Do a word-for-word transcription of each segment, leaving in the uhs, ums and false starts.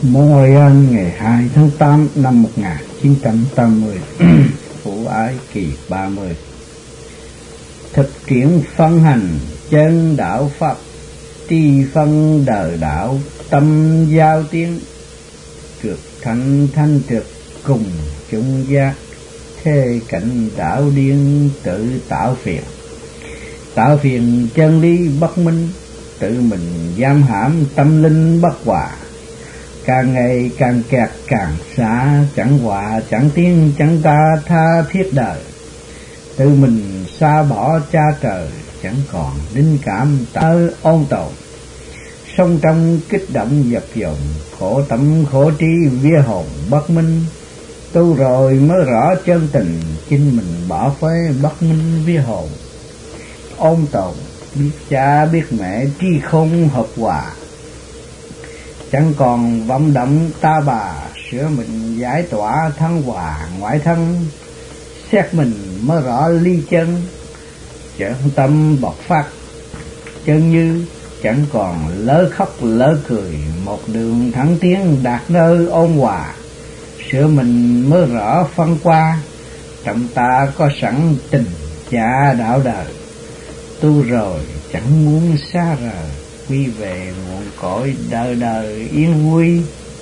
Montreal ngày hai tháng tám năm một nghìn chín trăm tám mươi. Phụ ái kỳ ba mươi. Thực triển phân hành chân đạo Pháp, tri phân đời đạo tâm giao tiến, trượt thanh thanh trực cùng chung giác, thế cảnh đạo điên tự tạo phiền. Tạo phiền chân lý bất minh, tự mình giam hãm tâm linh bất hòa, càng ngày càng kẹt càng xa, chẳng hòa chẳng tiến chẳng ta tha thiết đời. Tự mình xa bỏ cha trời, chẳng còn linh cảm tơ ôn tồn. Sống trong kích động dập dồn, khổ tâm khổ trí vía hồn bất minh. Tu rồi mới rõ chân tình, chính mình bỏ phế bất minh vía hồn. Ôn tồn biết cha biết mẹ tri không hợp hòa, chẳng còn vọng động ta bà, sửa mình giải tỏa thân hòa ngoại thân. Xét mình mới rõ ly chân, chân tâm bộc phát chân như, chẳng còn lỡ khóc lỡ cười. Một đường thẳng tiến đạt nơi ôn hòa, sửa mình mới rõ phân qua. Trong ta có sẵn tình cha đạo đời, tu rồi chẳng muốn xa rời, quy về nguồn cội đời đời yên vui.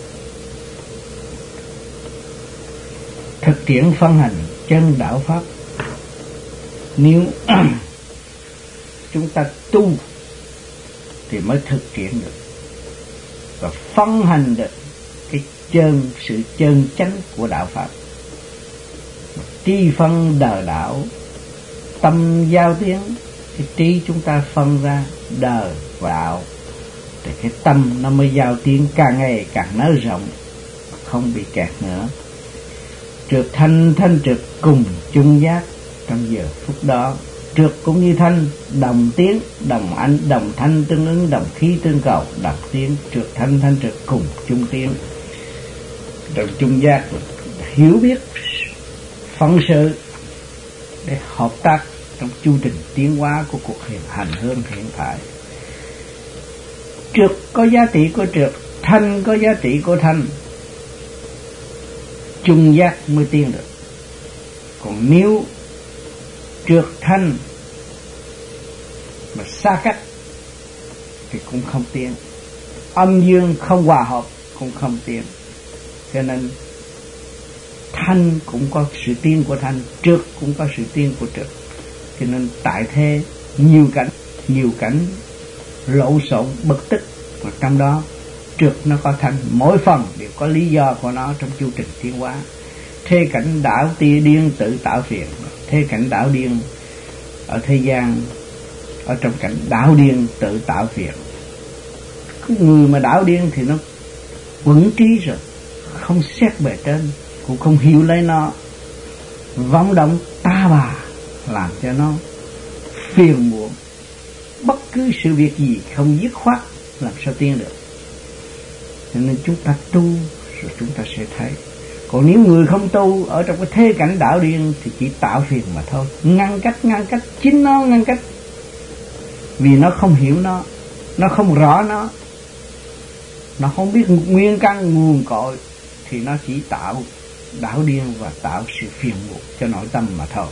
Thực triển phân hành chân đạo Pháp. Nếu chúng ta tu thì mới thực triển được và phân hành được cái chân, sự chân chánh của đạo Pháp. Tri phân đời đạo tâm giao tiến, cái trí chúng ta phân ra đời và đạo, thì cái tâm nó mới giao tiến càng ngày càng nới rộng, không bị kẹt nữa. Trượt thanh thanh trượt cùng chung giác. Trong giờ phút đó, trượt cũng như thanh, đồng tiến, đồng ánh, đồng thanh tương ứng, đồng khí tương cầu, đồng tiến. Trượt thanh thanh trượt cùng chung tiến, đồng chung giác, hiểu biết phân sự để hợp tác trong chu trình tiến hóa của cuộc hiện hành hương hiện tại. Trượt có giá trị của trượt, thanh có giá trị của thanh, chung giác mới tiến được. Còn nếu trượt thanh mà xa cách thì cũng không tiến. Âm dương không hòa hợp cũng không tiến. Cho nên thanh cũng có sự tiến của thanh, trượt cũng có sự tiến của trượt. Cho nên tại thế nhiều cảnh, nhiều cảnh lộn xộn bất tức, và trong đó trượt nó có thanh, mỗi phần đều có lý do của nó trong chu trình tiến hóa. Thế cảnh đảo tia điên tự tạo phiền. Thế cảnh đảo điên ở thế gian, ở trong cảnh đảo điên tự tạo phiền. Người mà đảo điên thì nó quẩn trí rồi, không xét bề trên, cũng không hiểu lấy nó, vọng động ta bà, làm cho nó phiền muộn. Bất cứ sự việc gì không dứt khoát làm sao tiến được. Cho nên chúng ta tu rồi chúng ta sẽ thấy. Còn nếu người không tu ở trong cái thế cảnh đảo điên thì chỉ tạo phiền mà thôi. Ngăn cách, ngăn cách, chính nó ngăn cách. Vì nó không hiểu nó, nó không rõ nó, nó không biết nguyên căn nguồn cội, thì nó chỉ tạo đảo điên và tạo sự phiền muộn cho nội tâm mà thôi.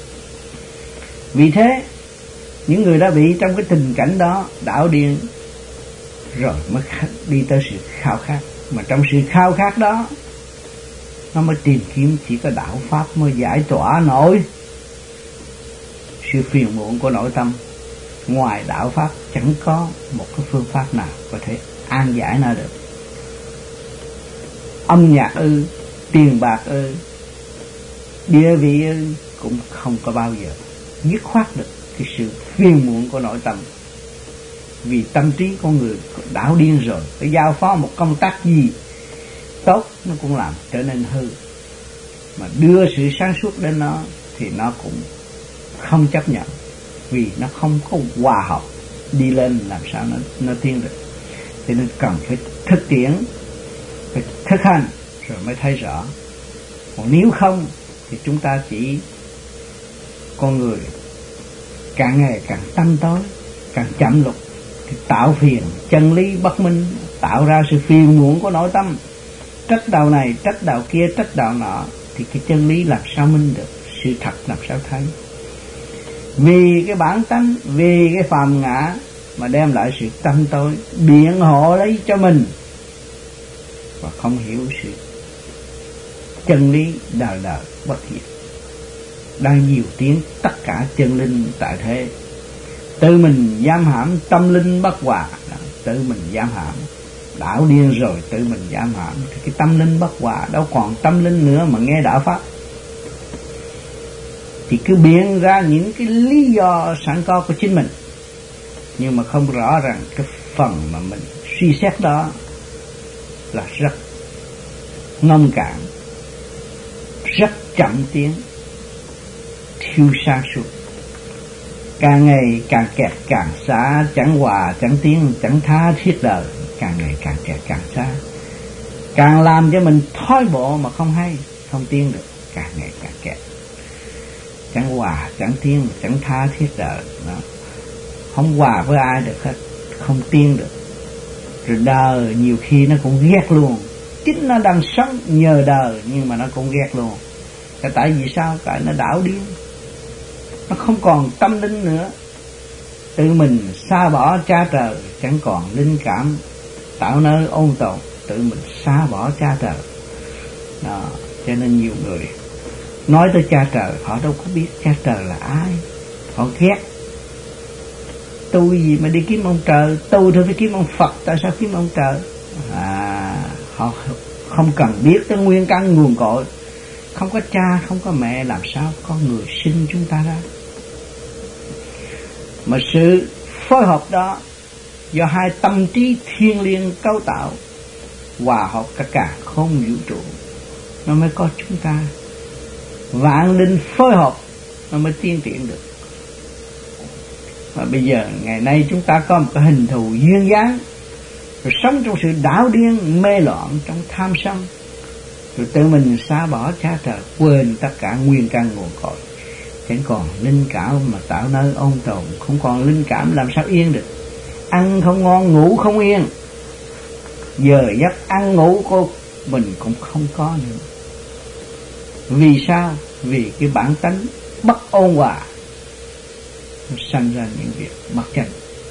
Vì thế những người đã bị trong cái tình cảnh đó đảo điên rồi mới đi tới sự khao khát. Mà trong sự khao khát đó nó mới tìm kiếm chỉ có đạo Pháp mới giải tỏa nổi sự phiền muộn của nội tâm. Ngoài đạo Pháp chẳng có một cái phương pháp nào có thể an giải nó được. Âm nhạc ư, tiền bạc ư, địa vị ư, cũng không có bao giờ dứt khoát được cái sự phiền muộn của nội tâm. Vì tâm trí con người đảo điên rồi, phải giao phó một công tác gì tốt nó cũng làm trở nên hư. Mà đưa sự sáng suốt đến nó thì nó cũng không chấp nhận, vì nó không có hòa hợp đi lên, làm sao nó, nó tiến được. Cho nên cần phải thực tiễn, phải thực hành rồi mới thấy rõ. Còn nếu không thì chúng ta chỉ, con người càng ngày càng tăm tối, càng chậm lục, thì tạo phiền chân lý bất minh tạo ra sự phiền muộn của nội tâm, trách đạo này, trách đạo kia, trách đạo nọ, thì cái chân lý làm sao minh được, sự thật làm sao thấy. Vì cái bản tánh, vì cái phàm ngã mà đem lại sự tâm tối, biện hộ lấy cho mình, và không hiểu sự chân lý đời đời bất diệt. Đang nhiều tiếng tất cả chân linh tại thế, tự mình giam hãm tâm linh bất hòa, tự mình giam hãm, đảo điên rồi tự mình giam hãm, thì cái tâm linh bất hòa đâu còn tâm linh nữa mà nghe đạo pháp. Thì cứ biện ra những cái lý do sẵn có của chính mình, nhưng mà không rõ rằng cái phần mà mình suy xét đó là rất nông cạn, rất chậm tiến, thiếu sáng suốt. Càng ngày càng kẹt càng xa, chẳng hòa chẳng tiến chẳng tha thiết đời, càng ngày càng kẹt càng xa, càng làm cho mình thói bộ mà không hay, không tiến được, càng ngày càng kẹt, chẳng hòa chẳng tiến chẳng tha thiết đời. Đó. Không hòa với ai được hết, không tiến được. Rồi đời nhiều khi nó cũng ghét luôn, chính nó đang sống nhờ đời nhưng mà nó cũng ghét luôn. Cái tại vì sao? Tại nó đảo điên, nó không còn tâm linh nữa, tự mình xa bỏ cha trời, chẳng còn linh cảm tạo nơi ôn tồn, tự mình xa bỏ cha trời. Đó. Cho nên nhiều người nói tới cha trời, họ đâu có biết cha trời là ai, họ ghét. Tôi gì mà đi kiếm ông trời, tôi thôi phải kiếm ông Phật, tại sao kiếm ông trời? À, họ không cần biết tới nguyên căn nguồn cội. Không có cha, không có mẹ, làm sao có người sinh chúng ta ra? Mà sự phối hợp đó do hai tâm trí thiêng liêng cấu tạo, hòa hợp cả cả không vũ trụ, nó mới có chúng ta. Vạn linh phối hợp nó mới tiến triển được. Và bây giờ ngày nay chúng ta có một cái hình thù duyên dáng, rồi sống trong sự đảo điên mê loạn, trong tham sân, rồi tự mình xa bỏ cha trời, quên tất cả nguyên căn nguồn cội, chẳng còn linh cảm mà tạo nơi ôn tồn. Không còn linh cảm làm sao yên được? Ăn không ngon, ngủ không yên, giờ giấc ăn ngủ của mình cũng không có nữa. Vì sao? Vì cái bản tánh bất ôn hòa, nó sanh ra những việc bất chánh.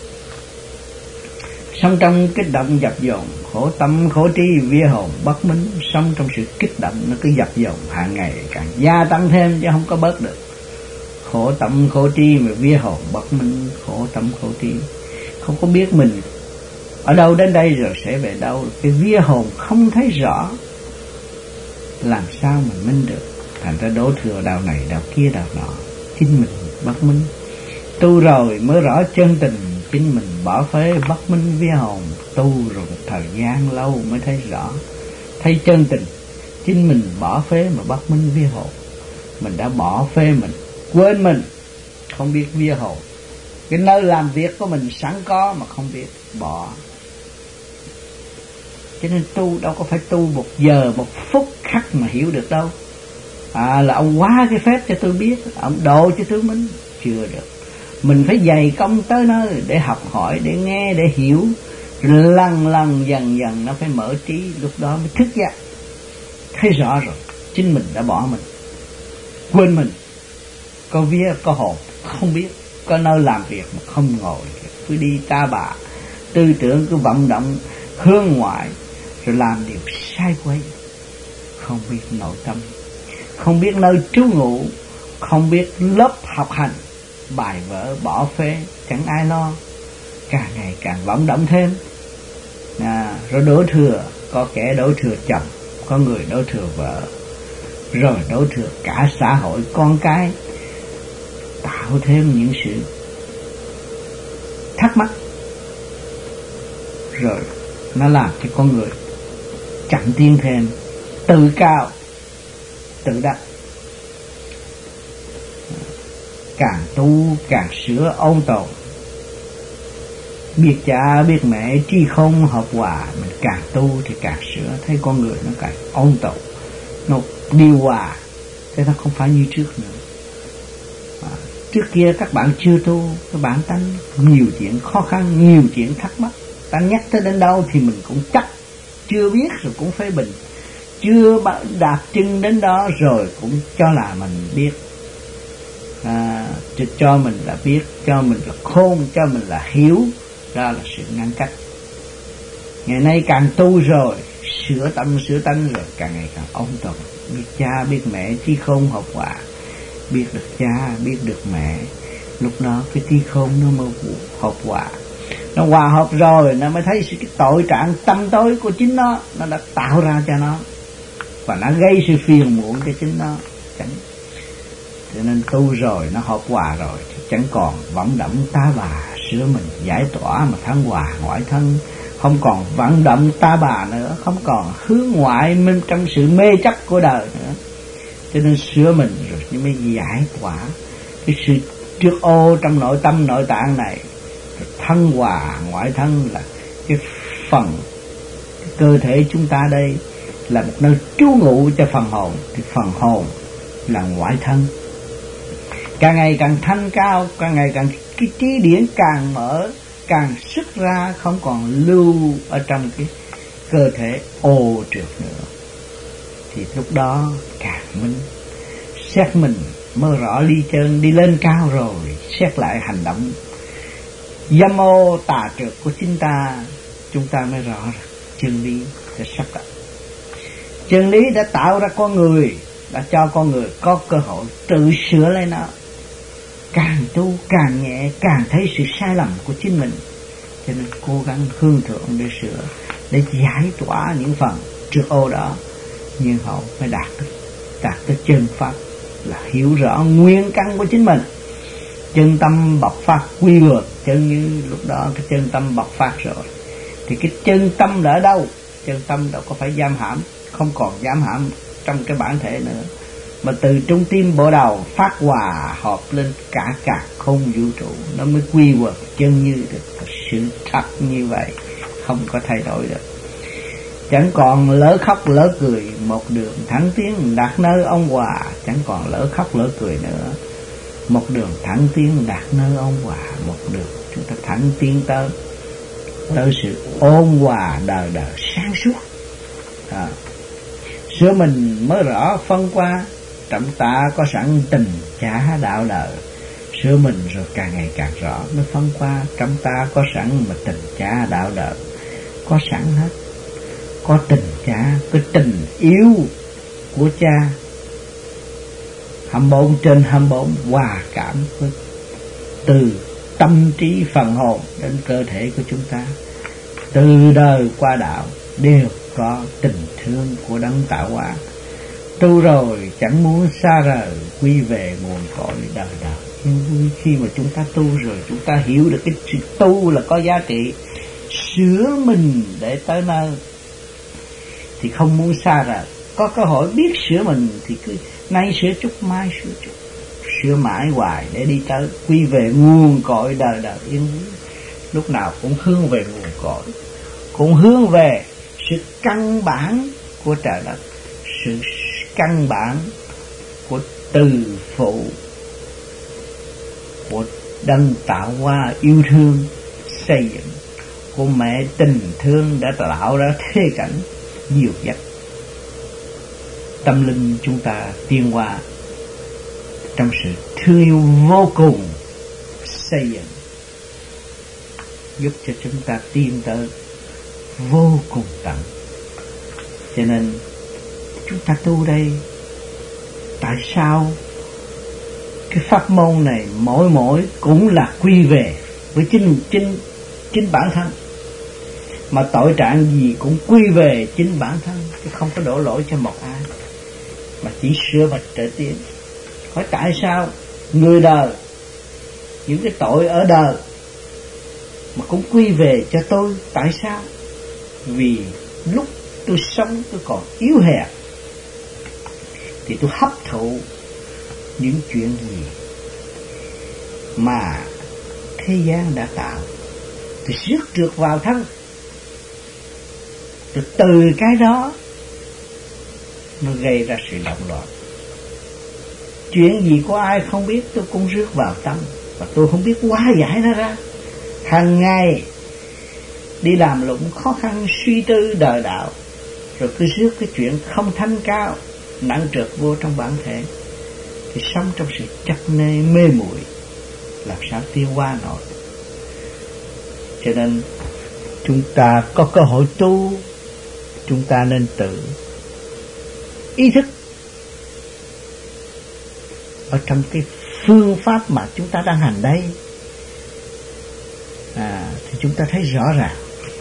Sống trong kích động dập dồn, khổ tâm khổ trí vía hồn bất minh. Sống trong sự kích động nó cứ dập dồn, hàng ngày càng gia tăng thêm chứ không có bớt được. Khổ tâm khổ trí mà vía hồn bất minh, khổ tâm khổ trí, không có biết mình ở đâu đến đây rồi sẽ về đâu. Cái vía hồn không thấy rõ, làm sao mình minh được? Thành ra đổ thừa đạo này đạo kia đạo nọ, chính mình bất minh. Tu rồi mới rõ chân tình, chính mình bỏ phế bất minh vía hồn. Tu rồi một thời gian lâu mới thấy rõ, thấy chân tình, chính mình bỏ phế mà bất minh vía hồn. Mình đã bỏ phế mình, quên mình, không biết vía hồn. Cái nơi làm việc của mình sẵn có mà không biết, bỏ. Cho nên tu đâu có phải tu một giờ một phút khắc mà hiểu được đâu. À, là ông quá cái phép cho tôi biết, ông độ cho tôi minh, chưa được. Mình phải dày công tới nơi để học hỏi, để nghe, để hiểu, lần lần dần dần nó phải mở trí, lúc đó mới thức giác, thấy rõ rồi chính mình đã bỏ mình, quên mình, có vía có hồn không biết, có nơi làm việc mà không ngồi, cứ đi ta bà, tư tưởng cứ vận động hướng ngoại, rồi làm điều sai quấy, không biết nội tâm, không biết nơi trú ngụ, không biết lớp học hành, bài vở bỏ phế, chẳng ai lo, càng ngày càng vận động thêm. À, rồi đổ thừa, có kẻ đổ thừa chồng, có người đổ thừa vợ, rồi đổ thừa cả xã hội con cái, tạo thêm những sự thắc mắc, rồi nó làm cho con người chậm tiến thêm, tự cao tự đắc. Càng tu càng sửa ôn tồn, biết cha biết mẹ tri không hợp hòa. Mình càng tu thì càng sửa, thấy con người nó càng ôn tồn, nó điều hòa, thế nó không phải như trước nữa. À, trước kia các bạn chưa tu, các bạn tánh nhiều chuyện khó khăn, nhiều chuyện thắc mắc, Ta nhắc tới đến đâu thì mình cũng chắc, chưa biết rồi cũng phê bình, chưa đạp chân đến đó rồi cũng cho là mình biết, à, cho mình là biết, cho mình là khôn, cho mình là hiểu. Đó là sự ngăn cách. Ngày nay càng tu rồi, sửa tâm sửa tánh rồi, càng ngày càng ôn tồn, biết cha biết mẹ, trí khôn học hòa, biết được cha biết được mẹ, lúc đó cái trí khôn nó mới hợp hòa. Nó hòa hợp rồi nó mới thấy cái tội trạng tâm tối của chính nó, nó đã tạo ra cho nó và nó gây sự phiền muộn cho chính nó. Chẳng, cho nên tu rồi nó hợp hòa rồi thì chẳng còn vọng động ta bà, sửa mình giải tỏa mà thăng hòa ngoại thân, không còn vận động ta bà nữa, không còn hướng ngoại bên trong sự mê chấp của đời nữa. Cho nên sửa mình rồi nhưng mới giải tỏa cái sự trước ô trong nội tâm nội tạng này. Rồi thân hòa ngoại thân là cái phần cái cơ thể chúng ta đây là một nơi trú ngụ cho phần hồn, thì phần hồn là ngoại thân. Càng ngày càng thanh cao, càng ngày càng cái trí điển càng mở, càng xuất ra, không còn lưu ở trong cái cơ thể ô trượt nữa. Thì lúc đó càng minh, xét mình mới rõ ly chân, đi lên cao rồi xét lại hành động dâm ô tà trượt của chính ta, chúng ta mới rõ chân lý đã sắp đặt. Chân lý đã tạo ra con người, đã cho con người có cơ hội tự sửa lấy nó. Càng tu càng nhẹ, càng thấy sự sai lầm của chính mình, cho nên cố gắng hướng thượng để sửa, để giải tỏa những phần trượt ô đó, nhưng họ mới đạt được đạt tới chân pháp, là hiểu rõ nguyên căn của chính mình. Chân tâm bộc phát quy ngược, chân như lúc đó cái chân tâm bộc phát rồi thì cái chân tâm là ở đâu? Chân tâm đâu có phải giam hãm, không còn giam hãm trong cái bản thể nữa, mà từ trung tim bộ đầu phát hòa hợp lên cả cả không vũ trụ, nó mới quy quật chân như được. Sự thật như vậy không có thay đổi được. Chẳng còn lỡ khóc lỡ cười, một đường thẳng tiến đạt nơi ông hòa. Chẳng còn lỡ khóc lỡ cười nữa, một đường thẳng tiến đạt nơi ông hòa. Một đường chúng ta thẳng tiến tới tới sự ôn hòa đời đời sáng suốt. À, sửa mình mới rõ phân qua, trong ta có sẵn tình trả đạo đời. Sửa mình rồi càng ngày càng rõ, mới phân qua trong ta có sẵn mà tình cha đạo đời. Có sẵn hết, có tình cha, cái tình yêu của cha hai mươi bốn trên hai mươi bốn, hòa cảm với từ tâm trí phần hồn đến cơ thể của chúng ta, từ đời qua đạo đều có tình thương của đấng tạo hóa. Tu rồi chẳng muốn xa rời, quy về nguồn cội đời đời. Nhưng khi mà chúng ta tu rồi, chúng ta hiểu được cái sự tu là có giá trị, sửa mình để tới nơi thì không muốn xa rời. Có cơ hội biết sửa mình thì cứ nay sửa chút mai sửa chút, sửa mãi hoài để đi tới quy về nguồn cội đời đời yên vui. Lúc nào cũng hướng về nguồn cội, cũng hướng về sự căn bản của trời đất, sự căn bản của từ phụ, của đấng tạo hóa yêu thương xây dựng, của mẹ tình thương đã tạo ra thế cảnh nhiều dắt. Tâm linh chúng ta tiến hóa trong sự thương yêu vô cùng xây dựng, giúp cho chúng ta tiến tới vô cùng tận. Cho nên chúng ta tu đây, tại sao cái pháp môn này mỗi mỗi cũng là quy về với chính chính chính bản thân, mà tội trạng gì cũng quy về chính bản thân, chứ không có đổ lỗi cho một ai, mà chỉ sửa và trở tiến. Hỏi tại sao người đời những cái tội ở đời mà cũng quy về cho tôi? Tại sao? Vì lúc tôi sống tôi còn yếu hèn thì tôi hấp thụ những chuyện gì mà thế gian đã tạo, tôi rước trượt vào thân, từ từ cái đó nó gây ra sự động loạn. Chuyện gì có ai không biết tôi cũng rước vào tâm, và tôi không biết hóa giải nó ra. Hàng ngày đi làm lụng khó khăn suy tư đời đạo, rồi cứ rước cái chuyện không thanh cao nặng trược vô trong bản thể, thì sống trong sự chấp nê mê muội, làm sao tiến hóa nổi. Cho nên chúng ta có cơ hội tu, chúng ta nên tự ý thức ở trong cái phương pháp mà chúng ta đang hành đây, à, thì chúng ta thấy rõ ràng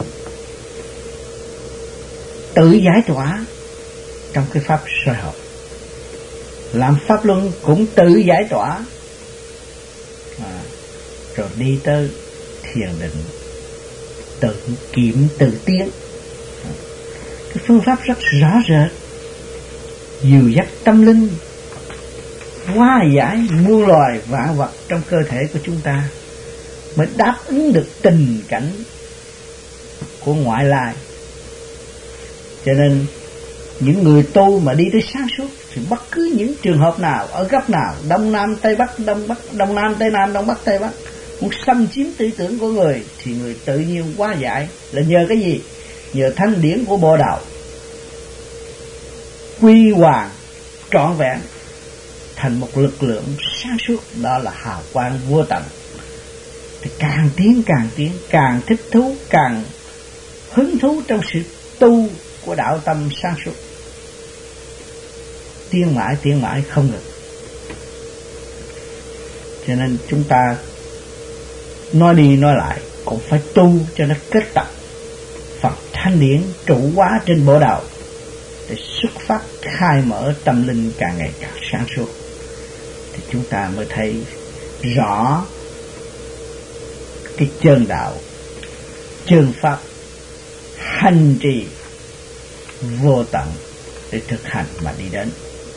tự giải tỏa trong cái pháp soi học, làm pháp luân cũng tự giải tỏa, à, rồi đi tới thiền định tự kiểm tự tiến. À, cái phương pháp rất rõ rệt, dìu dắt tâm linh, hóa giải muôn loài vạn vật trong cơ thể của chúng ta, mới đáp ứng được tình cảnh của ngoại lai. Cho nên những người tu mà đi tới sáng suốt thì bất cứ những trường hợp nào, ở góc nào, đông nam tây bắc, đông bắc đông nam tây nam, đông bắc tây bắc, muốn xâm chiếm tư tưởng của người thì người tự nhiên hóa giải. Là nhờ cái gì? Nhờ thanh điển của Bồ Đạo quy hoàng trọn vẹn thành một lực lượng sáng suốt, đó là hào quang vô tận. Thì càng tiến càng tiến, càng thích thú, càng hứng thú trong sự tu của đạo tâm sáng suốt, tiến mãi tiến mãi không ngừng. Cho nên chúng ta nói đi nói lại cũng phải tu cho nó kết tập Phật thanh điển trụ hóa trên Bồ Đạo, để xuất phát khai mở tâm linh càng ngày càng sáng suốt, thì chúng ta mới thấy rõ cái chân đạo, chân pháp hành trì vô tận để thực hành mà đi đến.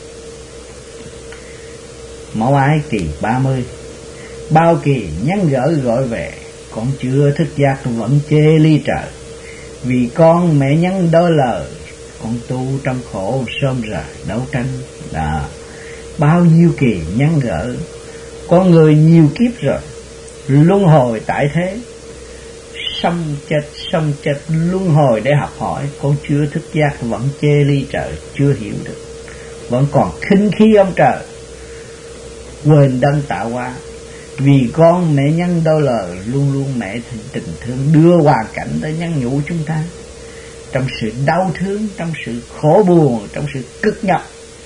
Mẫu ái kỳ ba mươi. Bao kỳ nhắn gửi gọi về, con chưa thức giác vẫn chê ly trời. Vì con mẹ nhắn đôi lời, con tu trong khổ sớm rời đấu tranh. Đó. Bao nhiêu kỳ nhắn gửi, con người nhiều kiếp rồi, luân hồi tại thế, sống chết sống chết luân hồi để học hỏi. Con chưa thức giác vẫn chê ly trời, chưa hiểu được, vẫn còn khinh khi ông trời, quên đấng tạo hóa. Vì con mẹ nhân đôi lời, luôn luôn mẹ tình thương đưa hoàn cảnh tới nhắn nhủ chúng ta. Trong sự đau thương, trong sự khổ buồn, trong sự cực nhọc,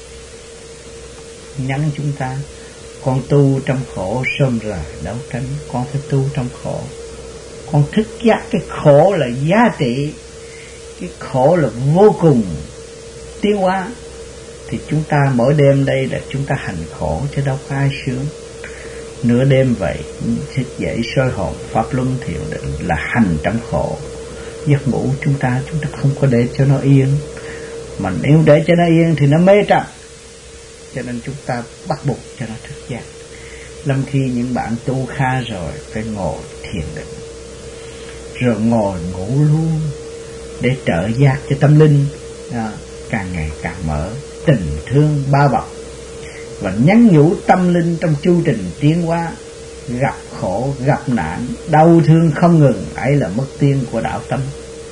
nhắn chúng ta: con tu trong khổ sớm rời đấu tranh. Con phải tu trong khổ, con thức giác cái khổ là giá trị, cái khổ là vô cùng tiến hóa. Thì chúng ta mỗi đêm đây là chúng ta hành khổ, chứ đâu có ai sướng. Nửa đêm vậy thức dậy soi hồn pháp luân thiền định là hành trong khổ. Giấc ngủ chúng ta chúng ta không có để cho nó yên, mà nếu để cho nó yên thì nó mê trầm. Cho nên chúng ta bắt buộc cho nó thức giác. Lâm khi những bạn tu kha rồi phải ngồi thiền định, rồi ngồi ngủ luôn, để trợ giác cho tâm linh à, càng ngày càng mở, tình thương bao bọc và nhắn nhủ tâm linh trong chu trình tiến hóa. Gặp khổ, gặp nạn, đau thương không ngừng, ấy là mất tiên của đạo tâm.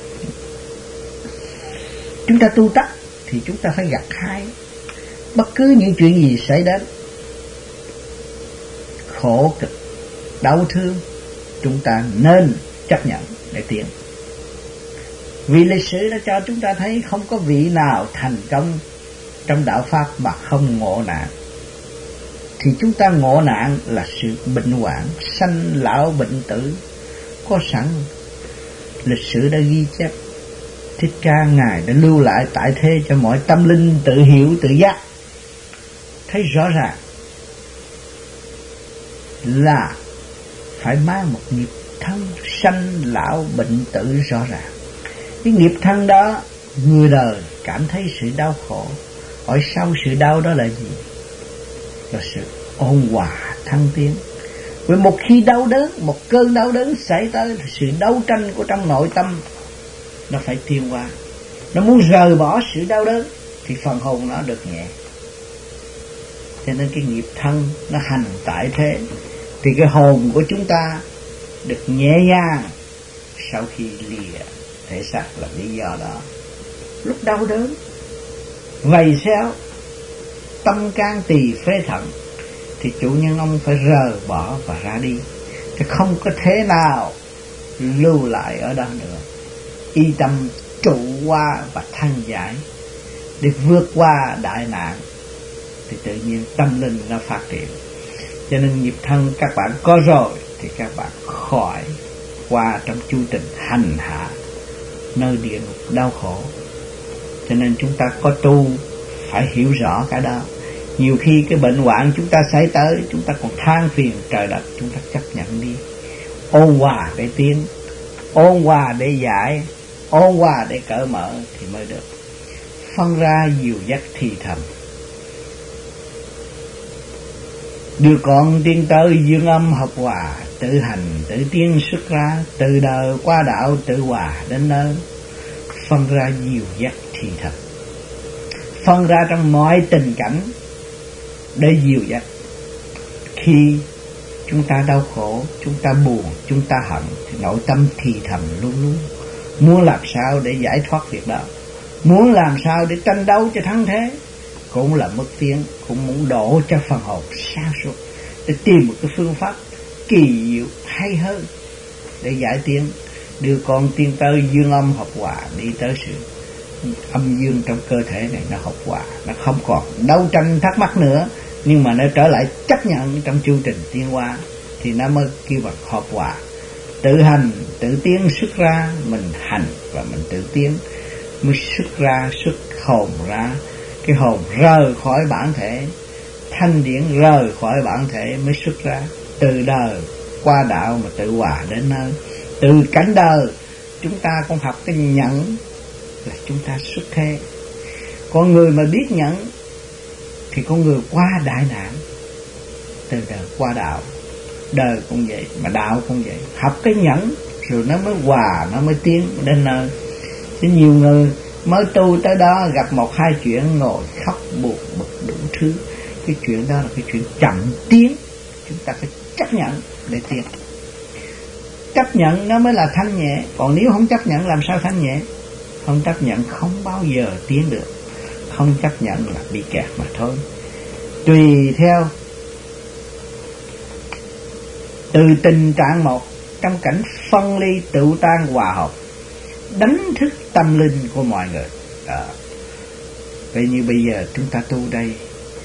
Chúng ta tu tắc thì chúng ta phải gặt hái. Bất cứ những chuyện gì xảy đến, khổ cực, đau thương, chúng ta nên chấp nhận để tiến. Vì lịch sử đã cho chúng ta thấy không có vị nào thành công trong đạo Pháp mà không ngộ nạn. Thì chúng ta ngộ nạn là sự bệnh hoạn, sanh lão bệnh tử có sẵn. Lịch sử đã ghi chép, Thích Ca Ngài đã lưu lại tại thế cho mọi tâm linh tự hiểu tự giác. Thấy rõ ràng là phải mang một nghiệp thân sanh lão bệnh tử rõ ràng. Cái nghiệp thân đó người đời cảm thấy sự đau khổ, hỏi sau sự đau đó là gì? Là sự ôn hòa thăng tiến. Vì một khi đau đớn, một cơn đau đớn xảy tới, sự đấu tranh của trong nội tâm nó phải tiêu hóa. Nó muốn rời bỏ sự đau đớn thì phần hồn nó được nhẹ. Cho nên cái nghiệp thân nó hành tại thế, thì cái hồn của chúng ta được nhẹ nhàng, sau khi lìa thể xác là lý do đó. Lúc đau đớn, vầy xéo, tâm can tỳ phế thận, thì chủ nhân ông phải rời bỏ và ra đi, chứ không có thế nào lưu lại ở đó nữa. Y tâm trụ qua và thanh giải để vượt qua đại nạn, thì tự nhiên tâm linh nó phát triển. Cho nên nghiệp thân các bạn có rồi thì các bạn khỏi qua trong chu trình hành hạ nơi địa ngục đau khổ. Cho nên chúng ta có tu phải hiểu rõ cái đó. Nhiều khi cái bệnh hoạn chúng ta xảy tới, chúng ta còn than phiền trời đất, chúng ta chấp nhận đi, ôn hòa để tiến, ôn hòa để giải, ôn hòa để cởi mở thì mới được. Phân ra dìu dắt thì thầm, đưa con tiến tới dương âm hợp hòa, tự hành tự tiến xuất ra, từ đời qua đạo tự hòa đến nơi. Phân ra dìu dắt thì thầm, phân ra trong mọi tình cảnh để dìu dắt. Khi chúng ta đau khổ, chúng ta buồn, chúng ta hận, thì nội tâm thì thầm luôn luôn muốn làm sao để giải thoát việc đó, muốn làm sao để tranh đấu cho thắng thế, cũng là mất tiếng, cũng muốn đổ cho phần hồn sáng suốt để tìm một cái phương pháp kỳ diệu hay hơn để giải tiến, đưa con tiến tới dương âm hợp hòa, đi tới sự âm dương trong cơ thể này nó hợp hòa, nó không còn đấu tranh thắc mắc nữa, nhưng mà nó trở lại chấp nhận trong chu trình tiến hóa, thì nó mới kêu bằng hợp hòa. Tự hành tự tiến xuất ra, mình hành và mình tự tiến mới xuất ra, xuất hồn ra. Cái hồn rời khỏi bản thể, thanh điển rời khỏi bản thể mới xuất ra. Từ đời qua đạo mà tự hòa đến nơi. Từ cảnh đời chúng ta cũng học cái nhẫn là chúng ta xuất thế. Con người mà biết nhẫn thì con người qua đại nạn. Từ đời qua đạo, đời cũng vậy mà đạo cũng vậy. Học cái nhẫn rồi nó mới hòa, nó mới tiến đến nơi. Chứ nhiều người mới tu tới đó gặp một hai chuyện ngồi khóc buồn bực đủ thứ. Cái chuyện đó là cái chuyện chậm tiến. Chúng ta phải chấp nhận để tiến. Chấp nhận nó mới là thanh nhẹ. Còn nếu không chấp nhận làm sao thanh nhẹ? Không chấp nhận không bao giờ tiến được. Không chấp nhận là bị kẹt mà thôi. Tùy theo từ tình trạng một, trong cảnh phân ly tự tan hòa hợp, đánh thức tâm linh của mọi người đó. Vậy như bây giờ chúng ta tu đây,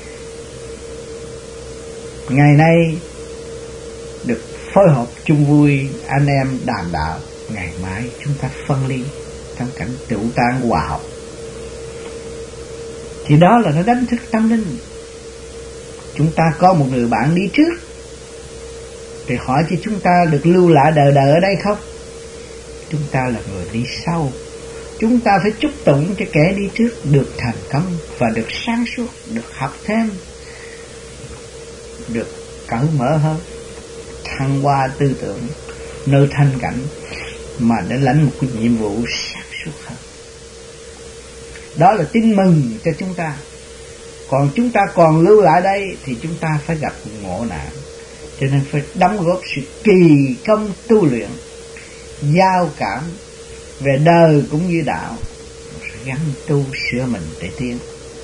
ngày nay được phối hợp chung vui anh em đàm đạo, ngày mai chúng ta phân ly trong cảnh tự tan hòa hợp, thì đó là nó đánh thức tâm linh. Chúng ta có một người bạn đi trước thì hỏi cho chúng ta được lưu lại đời đời ở đây không? Chúng ta là người đi sau. Chúng ta phải chúc tụng cho kẻ đi trước được thành công và được sáng suốt, được học thêm, được cởi mở hơn, thăng hoa tư tưởng, nơi thanh cảnh mà để lãnh một cái nhiệm vụ sáng suốt hơn. Đó là tin mừng cho chúng ta. Còn chúng ta còn lưu lại đây thì chúng ta phải gặp ngộ nạn. Cho nên phải đóng góp sự kỳ công tu luyện, giao cảm về đời cũng như đạo, gắn tu sửa mình để tiến.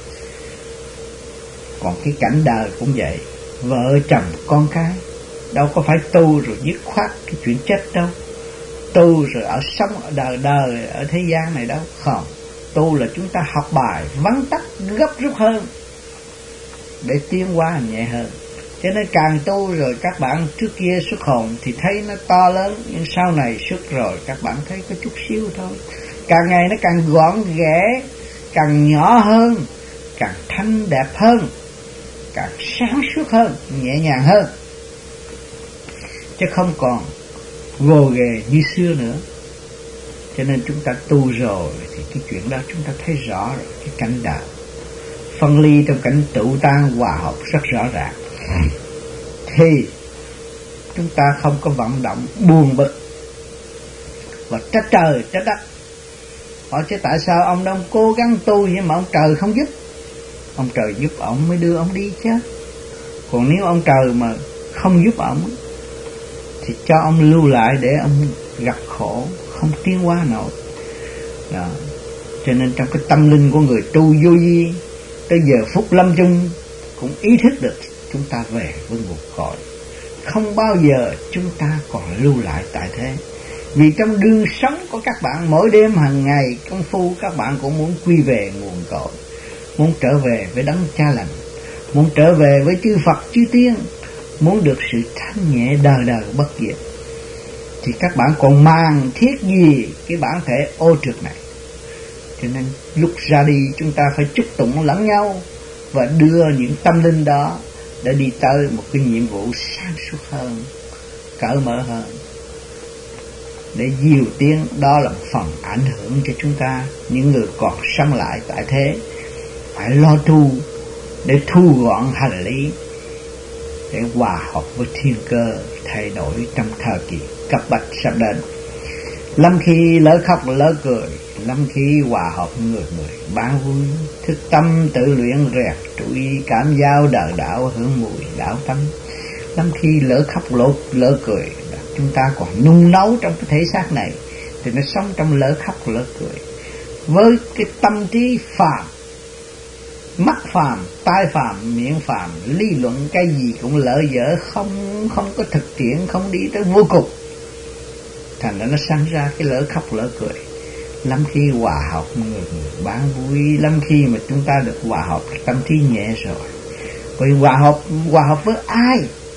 Còn cái cảnh đời cũng vậy, vợ chồng con cái đâu có phải tu rồi dứt khoát cái chuyện chết đâu. Tu rồi ở sống ở đời đời ở thế gian này đâu. Không, tu là chúng ta học bài vắn tắt gấp rút hơn để tiến hóa nhẹ hơn. Cho nên càng tu rồi các bạn trước kia xuất hồn thì thấy nó to lớn, nhưng sau này xuất rồi các bạn thấy có chút xíu thôi. Càng ngày nó càng gọn ghẽ, càng nhỏ hơn, càng thanh đẹp hơn, càng sáng suốt hơn, nhẹ nhàng hơn, chứ không còn gồ ghề như xưa nữa. Cho nên chúng ta tu rồi thì cái chuyện đó chúng ta thấy rõ rồi. Cái cảnh đạo phân ly trong cảnh tự tan hòa hợp rất rõ ràng, thì chúng ta không có vận động buồn bực và trách trời trách đất. Hỏi chứ tại sao ông đông cố gắng tu nhưng mà ông trời không giúp? Ông trời giúp ông mới đưa ông đi chứ. Còn nếu ông trời mà không giúp ông thì cho ông lưu lại để ông gặp khổ, không tiến hóa nổi. Đó. Cho nên trong cái tâm linh của người tu vô vi, tới giờ phút lâm chung cũng ý thức được chúng ta về với nguồn cội. Không bao giờ chúng ta còn lưu lại tại thế. Vì trong đường sống của các bạn, mỗi đêm hàng ngày công phu, các bạn cũng muốn quy về nguồn cội, muốn trở về với đấng Cha lành, muốn trở về với chư Phật chư Tiên, muốn được sự thanh nhẹ đời đời bất diệt. Thì các bạn còn màng thiết gì cái bản thể ô trượt này. Cho nên lúc ra đi chúng ta phải chúc tụng lẫn nhau và đưa những tâm linh đó để đi tới một cái nhiệm vụ sáng suốt hơn, cởi mở hơn, để diều tiếng. Đó là một phần ảnh hưởng cho chúng ta, những người còn sống lại tại thế, phải lo tu để thu gọn hành lý, để hòa hợp với thiên cơ thay đổi trong thời kỳ cấp bách sắp đến. Lâm khi lỡ khóc lỡ cười, lâm khi hòa hợp người người bán vui, thức tâm tự luyện rèn trụi, cảm giao đời đạo hưởng mùi đạo tâm. Lâm khi lỡ khóc lỡ, lỡ cười, chúng ta còn nung nấu trong cái thể xác này, thì nó sống trong lỡ khóc lỡ cười. Với cái tâm trí phàm, mắt phàm, tai phàm, miệng phàm, lý luận cái gì cũng lỡ dở, không không có thực tiễn, không đi tới vô cùng. Thành ra nó sinh ra cái lỡ khóc lỡ cười. Lắm khi hòa hợp người người bán vui, lắm khi mà chúng ta được hòa hợp tâm trí nhẹ rồi. Vì hòa hợp hòa hợp với ai?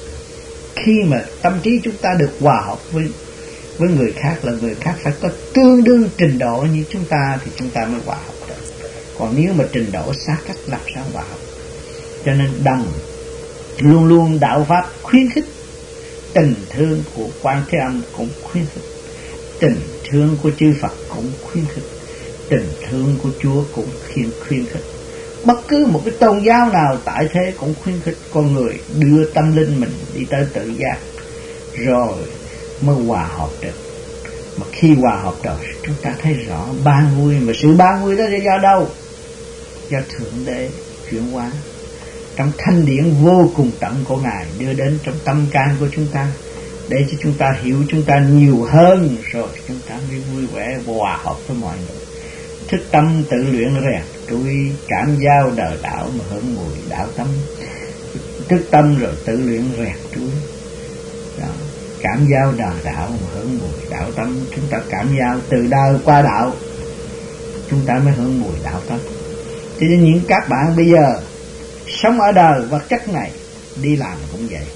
Khi mà tâm trí chúng ta được hòa hợp với với người khác, là người khác phải có tương đương trình độ như chúng ta thì chúng ta mới hòa hợp được. Còn nếu mà trình độ xa cách làm sao hòa hợp? Cho nên đừng luôn luôn đạo pháp khuyến khích, tình thương của Quan Thế Âm cũng khuyến khích, tình thương của chư Phật cũng khuyến khích, tình thương của Chúa cũng khuyến khuyến khích. Bất cứ một cái tôn giáo nào tại thế cũng khuyến khích con người đưa tâm linh mình đi tới tự giác, rồi mới hòa hợp được. Mà khi hòa hợp rồi chúng ta thấy rõ ban vui, mà sự ban vui đó là do đâu? Do Thượng Đế chuyển hóa trong thanh điển vô cùng tận của Ngài đưa đến trong tâm can của chúng ta, để cho chúng ta hiểu chúng ta nhiều hơn, rồi chúng ta mới vui vẻ hòa hợp với mọi người. Thức tâm tự luyện rèn trui, cảm giao đời đạo mà hưởng mùi đạo tâm. Thức tâm rồi tự luyện rèn trui, đó, cảm giao đời đạo mà hưởng mùi đạo tâm. Chúng ta cảm giao từ đời qua đạo, chúng ta mới hưởng mùi đạo tâm. Cho nên những các bạn bây giờ sống ở đời vật chất này, đi làm cũng vậy.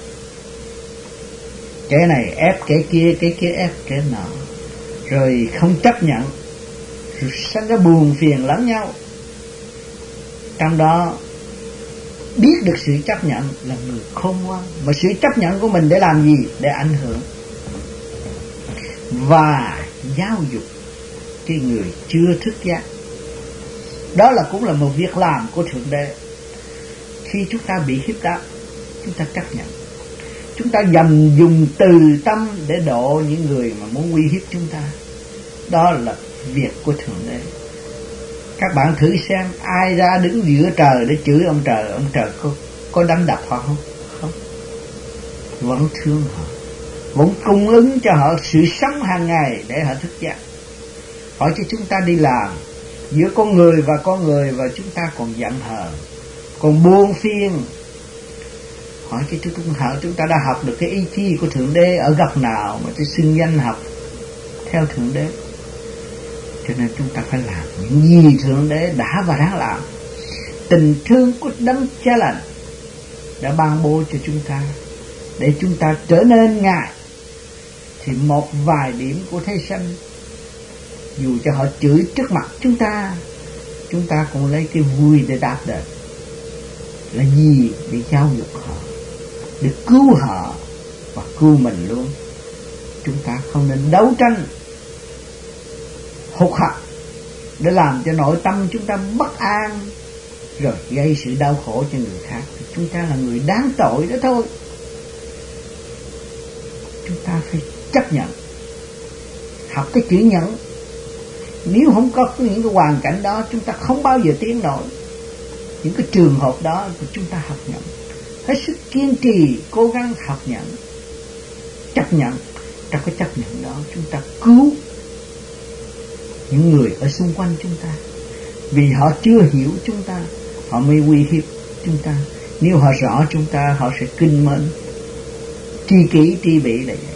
Cái này ép cái kia, cái kia ép cái nọ, rồi không chấp nhận, rồi sanh ra buồn phiền lẫn nhau. Trong đó biết được sự chấp nhận là người khôn ngoan. Mà sự chấp nhận của mình để làm gì? Để ảnh hưởng và giáo dục cái người chưa thức giác. Đó là cũng là một việc làm của Thượng Đế. Khi chúng ta bị hiếp đáp, chúng ta chấp nhận. Chúng ta dành dùng từ tâm để độ những người mà muốn uy hiếp chúng ta. Đó là việc của Thượng Đế. Các bạn thử xem, ai ra đứng giữa trời để chửi ông trời, ông trời có, có đánh đập họ không? Không. Vẫn thương họ, vẫn cung ứng cho họ sự sống hàng ngày để họ thức giác. Hỏi cho chúng ta đi làm, giữa con người và con người, và chúng ta còn giận hờn, còn buồn phiền. Hỏi cho chúng ta, chúng ta đã học được cái ý chí của Thượng Đế ở góc nào mà tôi xưng danh học theo Thượng Đế. Cho nên chúng ta phải làm những gì Thượng Đế đã và đang làm. Tình thương của đấng Cha lành đã ban bố cho chúng ta, để chúng ta trở nên Ngài. Thì một vài điểm của thế sanh, dù cho họ chửi trước mặt chúng ta, chúng ta cũng lấy cái vui để đáp đền. Là gì? Để giáo dục họ, để cứu họ và cứu mình luôn. Chúng ta không nên đấu tranh hụt hặc để làm cho nội tâm chúng ta bất an, rồi gây sự đau khổ cho người khác. Chúng ta là người đáng tội đó thôi. Chúng ta phải chấp nhận, học cái chữ nhẫn. Nếu không có những cái hoàn cảnh đó, chúng ta không bao giờ tiến nổi. Những cái trường hợp đó chúng ta học nhận, hết sức kiên trì, cố gắng học nhận, chấp nhận. Trong cái chấp nhận đó chúng ta cứu những người ở xung quanh chúng ta. Vì họ chưa hiểu chúng ta, họ mới uy hiếp chúng ta. Nếu họ rõ chúng ta, họ sẽ kính mến, tri kỷ tri bỉ là vậy.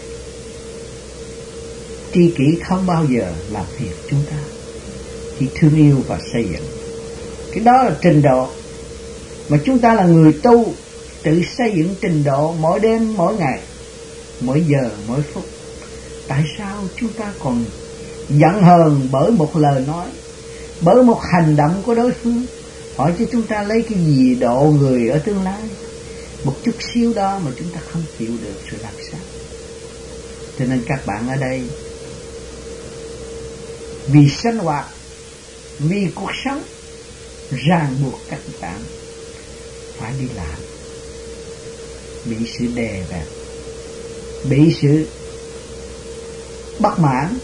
Tri kỷ không bao giờ làm việc chúng ta, chỉ thương yêu và xây dựng. Cái đó là trình độ. Mà chúng ta là người tu, tự xây dựng trình độ mỗi đêm, mỗi ngày, mỗi giờ, mỗi phút. Tại sao chúng ta còn giận hờn bởi một lời nói, bởi một hành động của đối phương? Hỏi cho chúng ta lấy cái gì độ người ở tương lai? Một chút xíu đó mà chúng ta không chịu được sự làm sao? Cho nên các bạn ở đây, vì sinh hoạt, vì cuộc sống, ràng buộc các bạn phải đi làm, bị sự đè bẹp, bị sự bất mãn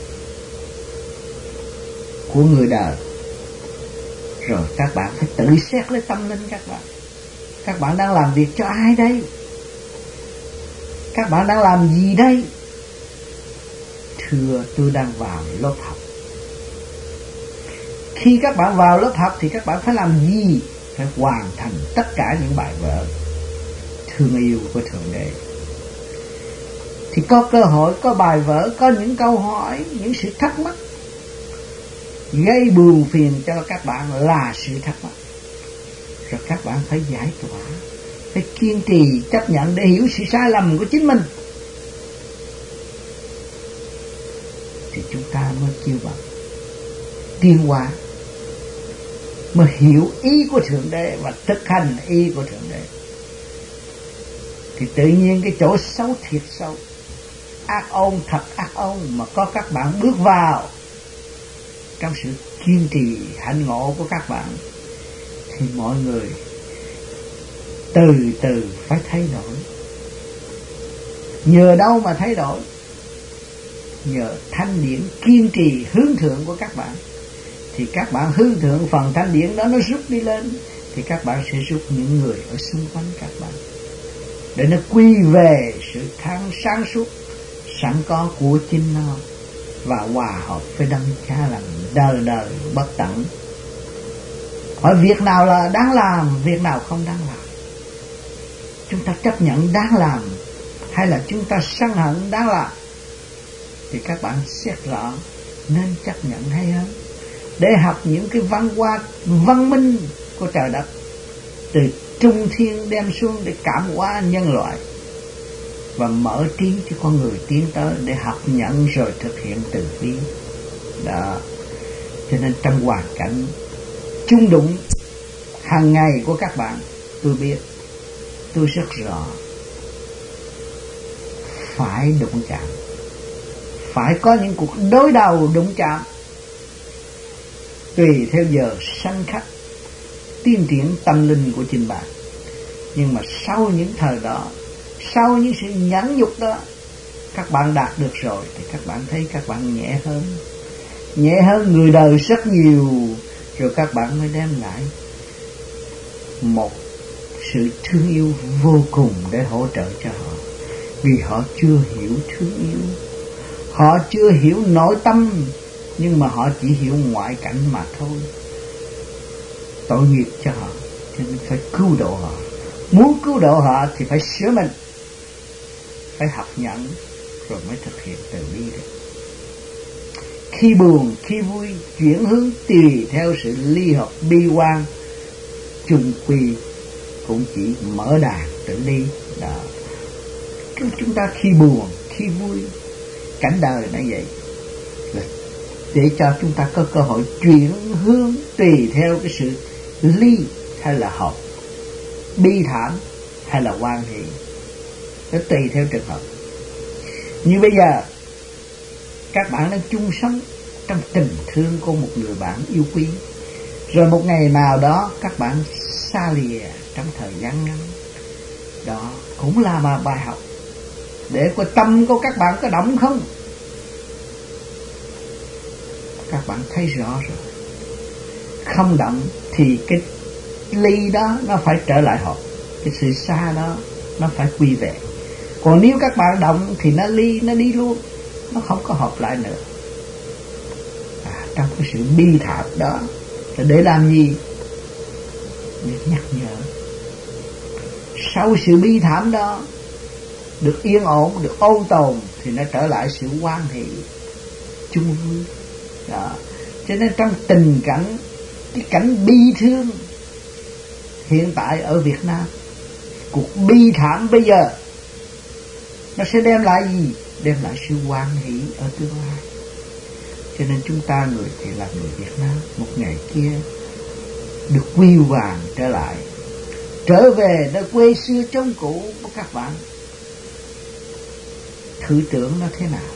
của người đời. Rồi các bạn phải tự xét lấy tâm linh các bạn. Các bạn đang làm việc cho ai đây? Các bạn đang làm gì đây? Thưa, tôi đang vào lớp học. Khi các bạn vào lớp học thì các bạn phải làm gì? Phải hoàn thành tất cả những bài vở thương yêu của Thượng Đế. Thì có cơ hội, có bài vở, có những câu hỏi, những sự thắc mắc gây buồn phiền cho các bạn là sự thắc mắc. Rồi các bạn phải giải tỏa, phải kiên trì chấp nhận để hiểu sự sai lầm của chính mình. Thì chúng ta mới kêu bằng tiến hóa, mới hiểu ý của Thượng Đế và thực hành ý của Thượng Đế. Thì tự nhiên cái chỗ xấu thiệt sâu, ác ôn thật ác ôn mà có các bạn bước vào trong sự kiên trì hạnh ngộ của các bạn, thì mọi người từ từ phải thay đổi. Nhờ đâu mà thay đổi? Nhờ thanh điển kiên trì hướng thượng của các bạn. Thì các bạn hướng thượng, phần thanh điển đó nó rút đi lên, thì các bạn sẽ rút những người ở xung quanh các bạn, để nó quy về sự thăng sáng suốt sẵn có của chính nó, và hòa hợp với đấng Cha lành đời đời bất tận. Hỏi việc nào là đáng làm, việc nào không đáng làm? Chúng ta chấp nhận đáng làm hay là chúng ta sân hận đáng làm? Thì các bạn xét rõ nên chấp nhận hay hơn, để học những cái văn hóa văn minh của trời đất từ trung thiên đem xuống để cảm hóa nhân loại và mở trí cho con người tiến tới để học nhận rồi thực hiện từ bi. Đó. Cho nên trong hoàn cảnh chung đụng hàng ngày của các bạn, tôi biết, tôi rất rõ, phải đụng chạm, phải có những cuộc đối đầu đụng chạm, tùy theo giờ sanh khắc tiến triển tâm linh của chính bạn. Nhưng mà sau những thời đó, sau những sự nhẫn nhục đó, các bạn đạt được rồi thì các bạn thấy các bạn nhẹ hơn, nhẹ hơn người đời rất nhiều. Rồi các bạn mới đem lại một sự thương yêu vô cùng để hỗ trợ cho họ. Vì họ chưa hiểu thương yêu, họ chưa hiểu nội tâm, nhưng mà họ chỉ hiểu ngoại cảnh mà thôi. Tội nghiệp cho họ, cho nên phải cứu độ họ. Muốn cứu độ họ thì phải sửa mình, phải học nhận rồi mới thực hiện từ bi được. Khi buồn, khi vui, chuyển hướng tùy theo sự ly hợp bi quan, chung quy cũng chỉ mở đàn tự đi. Đó. Chúng ta khi buồn, khi vui, cảnh đời nó vậy, là để cho chúng ta có cơ hội chuyển hướng tùy theo cái sự ly hay là hợp, bi thảm hay là hoan hỷ, nó tùy theo trường hợp. Như bây giờ các bạn đang chung sống trong tình thương của một người bạn yêu quý, rồi một ngày nào đó các bạn xa lìa trong thời gian ngắn, đó cũng là một bài học để coi tâm của các bạn có động không. Các bạn thấy rõ rồi, không động thì cái ly đó nó phải trở lại hợp, cái sự xa đó nó phải quy về. Còn nếu các bạn động thì nó ly, nó đi luôn, nó không có hợp lại nữa. À, trong cái sự bi thảm đó là để làm gì? Để nhắc nhở. Sau sự bi thảm đó được yên ổn, được ôn tồn thì nó trở lại sự hoan hỷ chung vui đó. Cho nên trong tình cảnh, cái cảnh bi thương hiện tại ở Việt Nam, cuộc bi thảm bây giờ, nó sẽ đem lại gì? Đem lại sự hoan hỷ ở tương lai. Cho nên chúng ta người thì là người Việt Nam, một ngày kia được quy hoàng trở lại, trở về nơi quê xưa chốn cũ của các bạn. Thử tưởng nó thế nào?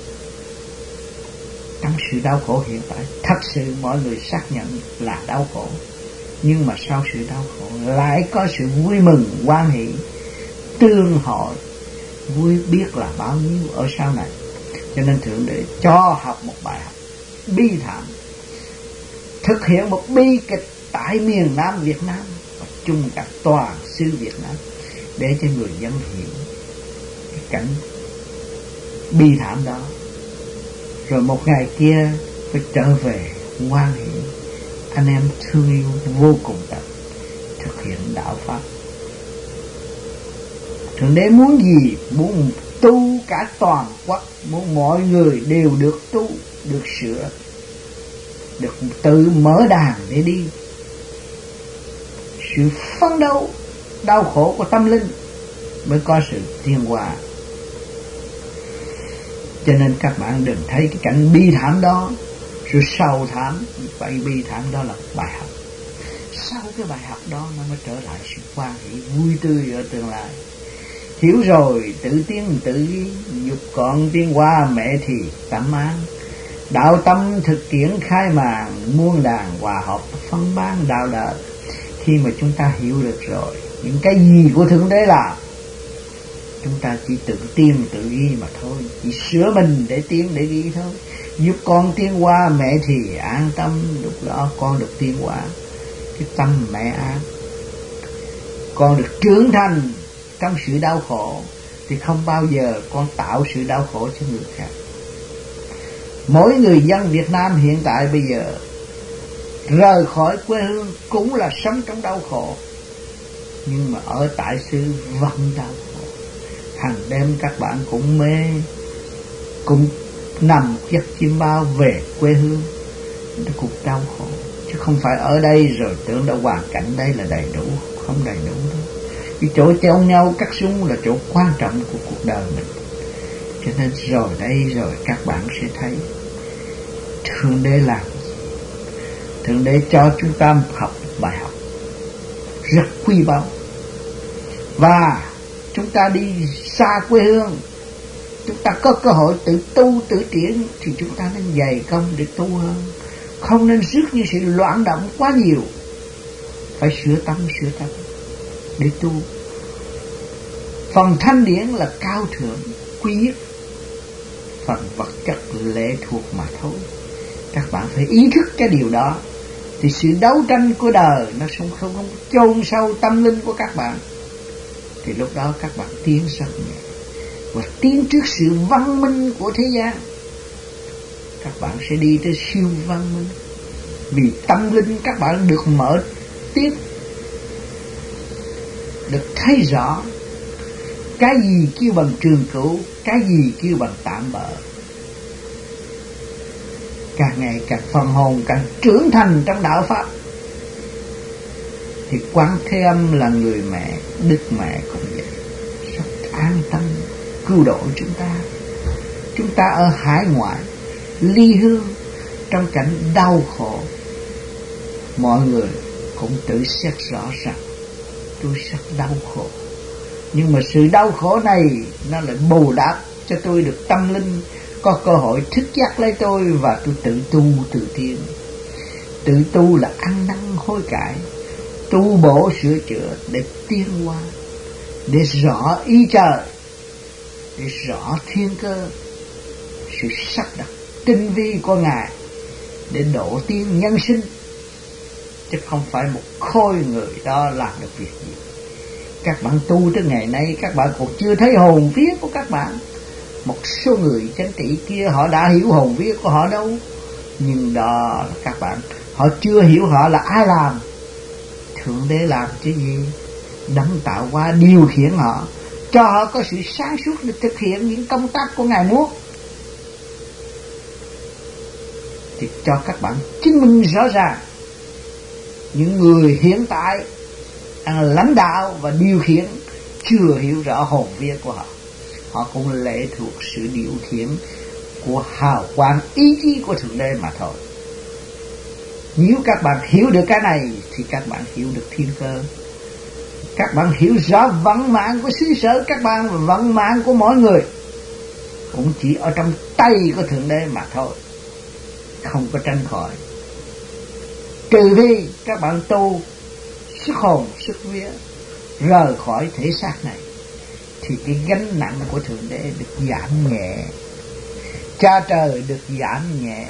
Trong sự đau khổ hiện tại, thật sự mọi người xác nhận là đau khổ, nhưng mà sau sự đau khổ lại có sự vui mừng, hoan hỷ, tương hội, vui biết là bao nhiêu ở sau này. Cho nên Thượng Đế cho học một bài học bi thảm, thực hiện một bi kịch tại miền Nam Việt Nam và chung cả toàn xứ Việt Nam, để cho người dân hiểu cái cảnh bi thảm đó, rồi một ngày kia phải trở về hoan hỷ, anh em thương yêu vô cùng tận, thực hiện đạo pháp. Thượng Đế muốn gì? Muốn tu cả toàn quốc, muốn mọi người đều được tu, được sửa, được tự mở đàn để đi. Sự phấn đấu đau khổ của tâm linh mới có sự tiến hóa. Cho nên các bạn đừng thấy cái cảnh bi thảm đó sự sầu thảm. Vậy bi thảm đó là bài học. Sau cái bài học đó nó mới trở lại sự hoan hỷ vui tươi ở tương lai. Hiểu rồi tự tiến tự ghi, dục còn tiến qua mẹ thì tạm an. Đạo tâm thực tiễn khai màn, muôn đàn hòa hợp phân ban đạo đời. Khi mà chúng ta hiểu được rồi những cái gì của Thượng Đế làm, chúng ta chỉ tự tiên tự ghi mà thôi, chỉ sửa mình để tiến để ghi thôi. Giúp con tiến qua mẹ thì an tâm, lúc đó con được tiến qua cái tâm mẹ an. Con được trưởng thành trong sự đau khổ thì không bao giờ con tạo sự đau khổ cho người khác. Mỗi người dân Việt Nam hiện tại bây giờ rời khỏi quê hương cũng là sống trong đau khổ, nhưng mà ở tại xứ vẫn đau khổ. Hàng đêm các bạn cũng mê, cũng nằm giấc chim bao về quê hương, nó cũng đau khổ. Chứ không phải ở đây rồi tưởng đã hoàn cảnh đây là đầy đủ, không đầy đủ đâu. Cái chỗ treo nhau cắt súng là chỗ quan trọng của cuộc đời mình. Cho nên rồi đây rồi các bạn sẽ thấy Thượng Đế làm. Thượng Đế cho chúng ta học bài học rất quý báu. Và chúng ta đi xa quê hương, chúng ta có cơ hội tự tu tự triển thì chúng ta nên dày công để tu hơn. Không nên rước như sự loạn động quá nhiều. Phải sửa tâm sửa tâm để tu. Phần thanh điển là cao thượng quý nhất, phần vật chất lệ thuộc mà thôi. Các bạn phải ý thức cái điều đó, thì sự đấu tranh của đời nó không không, không chôn sâu tâm linh của các bạn. Thì lúc đó các bạn tiến rất nhẹ và tiến trước sự văn minh của thế gian. Các bạn sẽ đi tới siêu văn minh, vì tâm linh các bạn được mở tiếp, được thấy rõ cái gì kêu bằng trường cửu, cái gì kêu bằng tạm bợ. Càng ngày càng phần hồn càng trưởng thành trong đạo pháp. Thì Quán Thế Âm là người mẹ, Đức Mẹ cũng vậy, rất an tâm cứu độ chúng ta. Chúng ta ở hải ngoại ly hương trong cảnh đau khổ, mọi người cũng tự xét rõ rằng tôi rất đau khổ, nhưng mà sự đau khổ này nó lại bù đắp cho tôi được tâm linh, có cơ hội thức giác lấy tôi và tôi tự tu tự tiến. Tự tu là ăn năn hối cải, tu bổ sửa chữa để tiến hóa, để rõ ý trời, để rõ thiên cơ, sự sắp đặt tinh vi của Ngài để độ tiên nhân sinh, chứ không phải một khối người đó làm được việc gì. Các bạn tu tới ngày nay các bạn còn chưa thấy hồn vía của các bạn. Một số người chánh trị kia họ đã hiểu hồn vía của họ đâu. Nhưng đó các bạn, họ chưa hiểu họ là ai làm. Thượng Đế làm chứ gì? Đấng tạo hóa điều khiển họ, cho họ có sự sáng suốt để thực hiện những công tác của Ngài muốn. Thì cho các bạn chứng minh rõ ràng, những người hiện tại lãnh đạo và điều khiển chưa hiểu rõ hồn vía của họ. Họ cũng lệ thuộc sự điều khiển của hào quang ý chí của Thượng Đế mà thôi. Nếu các bạn hiểu được cái này thì các bạn hiểu được thiên cơ. Các bạn hiểu rõ vận mạng của xứ sở các bạn và vận mạng của mỗi người cũng chỉ ở trong tay của Thượng Đế mà thôi, không có tránh khỏi. Trừ vì các bạn tu sức hồn sức vía rời khỏi thể xác này, thì cái gánh nặng của Thượng Đế được giảm nhẹ, Cha trời được giảm nhẹ.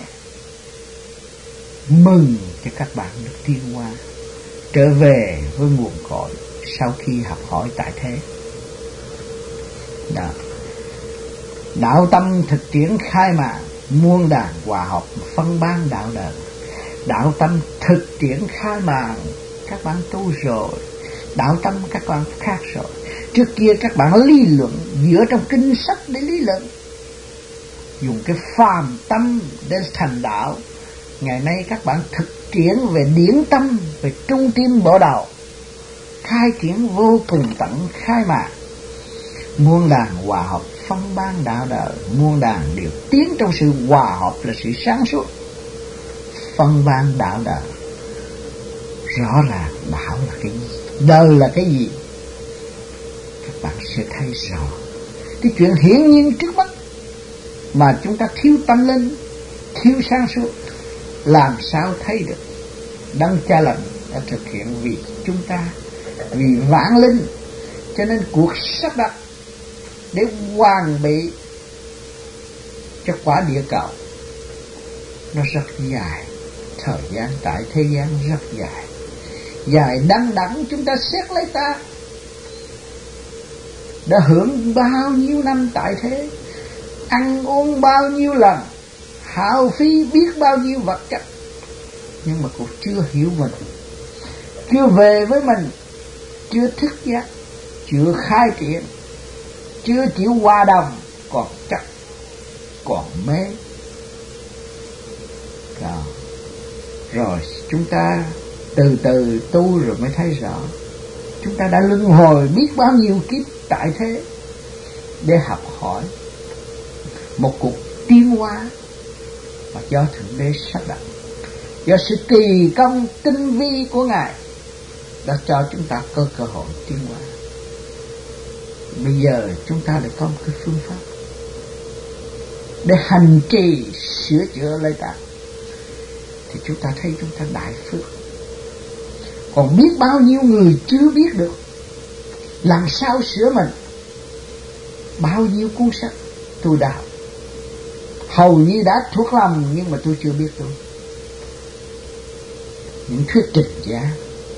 Mừng cho các bạn được tiến hóa, trở về với nguồn cội sau khi học hỏi tại thế. Đó. Đạo tâm thực triển khai mạng, muôn đàn hòa hợp phân ban đạo đời. Đạo tâm thực triển khai mạng, các bạn tu rồi, đạo tâm các bạn khác rồi. Trước kia các bạn lý luận dựa trong kinh sách để lý luận, dùng cái phàm tâm để thành đạo. Ngày nay các bạn thực triển về điển tâm, về trung tim bộ đầu, khai triển vô cùng tận khai mạng. Muôn đàn hòa hợp phân ban đạo đời, muôn đàn đều tiến trong sự hòa hợp là sự sáng suốt. Phân ban đạo đời, rõ ràng đạo là cái gì, đời là cái gì, các bạn sẽ thấy rõ. Cái chuyện hiển nhiên trước mắt mà chúng ta thiếu tâm linh, thiếu sáng suốt, làm sao thấy được? Đấng Cha Lành đã thực hiện vì chúng ta, vì vạn linh. Cho nên cuộc sắp đặt để hoàn bị cho quả địa cầu nó rất dài, thời gian tại thế gian rất dài, dài đăng đẳng. Chúng ta xét lấy ta đã hưởng bao nhiêu năm tại thế, ăn uống bao nhiêu lần, hao phí biết bao nhiêu vật chất, nhưng mà cũng chưa hiểu mình, chưa về với mình, chưa thức giác, chưa khai triển, chưa chịu hòa đồng, còn chấp, còn mê. Rồi, rồi chúng ta từ từ tu rồi mới thấy rõ. Chúng ta đã luân hồi biết bao nhiêu kiếp tại thế để học hỏi một cuộc tiến hóa mà do Thượng Đế sắp đặt, do sự kỳ công tinh vi của Ngài đã cho chúng ta có cơ hội tiến hóa. Bây giờ chúng ta lại có một cái phương pháp để hành trì sửa chữa lấy ta, thì chúng ta thấy chúng ta đại phước. Còn biết bao nhiêu người chưa biết được làm sao sửa mình. Bao nhiêu cuốn sách tôi đã học, hầu như đã thuộc lòng, nhưng mà tôi chưa biết tôi. Những thuyết trình gia,